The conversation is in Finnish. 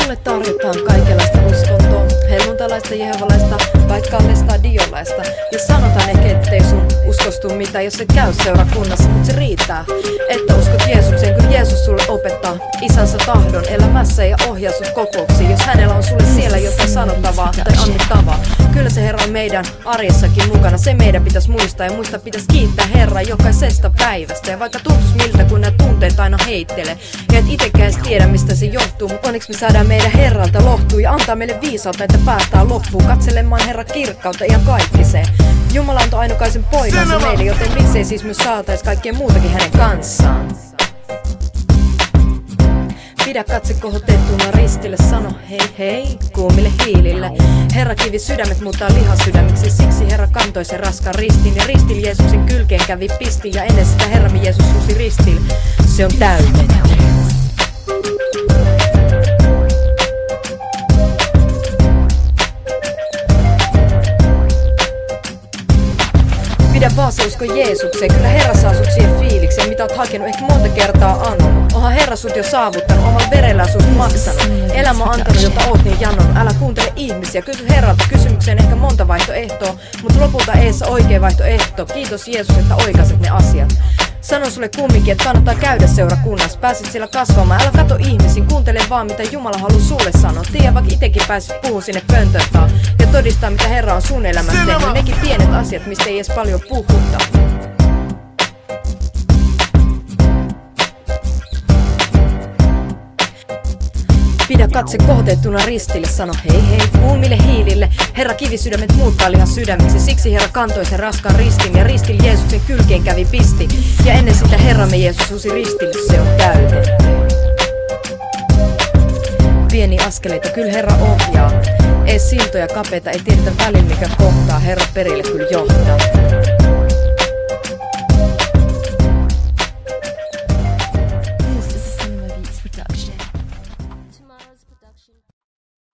Sulle tarjotaan kaikenlaista uskontoa, helluntalaista, jehovalaista, vaikka lestadiolaista. Ja sanotaan ehkä, ettei sun uskostu mitään, jos et käy seurakunnassa, mut se riittää, että uskot Jeesukseen, kun Jeesus sulle opettaa isänsä tahdon elämässä ja ohjaa sut kokouksiin. Jos hänellä on sulle siellä jotain sanottavaa tai annettavaa, kyllä se Herra on meidän arjessakin mukana. Se meidän pitäisi muistaa ja muista pitäisi kiittää Herraa jokaisesta päivästä. Ja vaikka tuntuis miltä, kun nää tunteet aina heittelee ja et itekään edes tiedä mistä se johtuu, mut onneksi me saadaan meidän Herralta lohtua ja antaa meille viisautta, että päästään loppuun katselemaan Herra kirkkautta ihan kaikkiseen. Jumala antoi ainokaisen poikansa meille, joten miksei siis myös saatais kaikkea muutakin hänen kanssaan. Pidä katse kohotettuna ristille, sano hei hei kuumille hiilille. Herra kivi sydämet muuttaa lihasydämiksi, siksi Herra kantoi sen raskaan ristin. Ja ristil Jeesuksen kylkeen kävi pisti, ja ennen sitä Herramme Jeesus susi ristil. Se on täydennetty. Pidä vaan se usko Jeesukseen, kyllä Herra saa sut siihen fiilikseen, mitä oot hakenut ehkä monta kertaa anonut. Onhan Herra sut jo saavuttanut, omalla verellä sut maksanut. Elämä on antanut, jota oot niin janonut. Älä kuuntele ihmisiä, kysy Herralta kysymykseen ehkä monta vaihtoehtoa, mut lopulta eessä oikea vaihtoehto. Kiitos Jeesus, että oikaiset ne asiat. Sanon sulle kumminkin, että kannattaa käydä seurakunnassa, pääset siellä kasvamaan. Älä kato ihmisiin, kuuntele vaan mitä Jumala haluaa sulle sanoa. Tiedä vaikka itekin pääsit puhua sinne pöntöntaan ja todistaa mitä Herra on sun elämässä tehnyt. Nekin pienet asiat, mistä ei edes paljon puhuta. Pidä katse kohotettuna ristille, sano hei hei kuumille hiilille. Herra kivisydämet muuttaa lihasydämiksi, siksi Herra kantoi sen raskaan ristin. Ja ristil Jeesuksen kylkeen kävi pisti, ja ennen sitä Herramme Jeesus susi ristille, se on täydennetty. Pieni askeleita, kyllä Herra ohjaa. Ees siltoja kapeita, ei tiedetä välillä mikä kohtaa, Herra perille kyllä johtaa.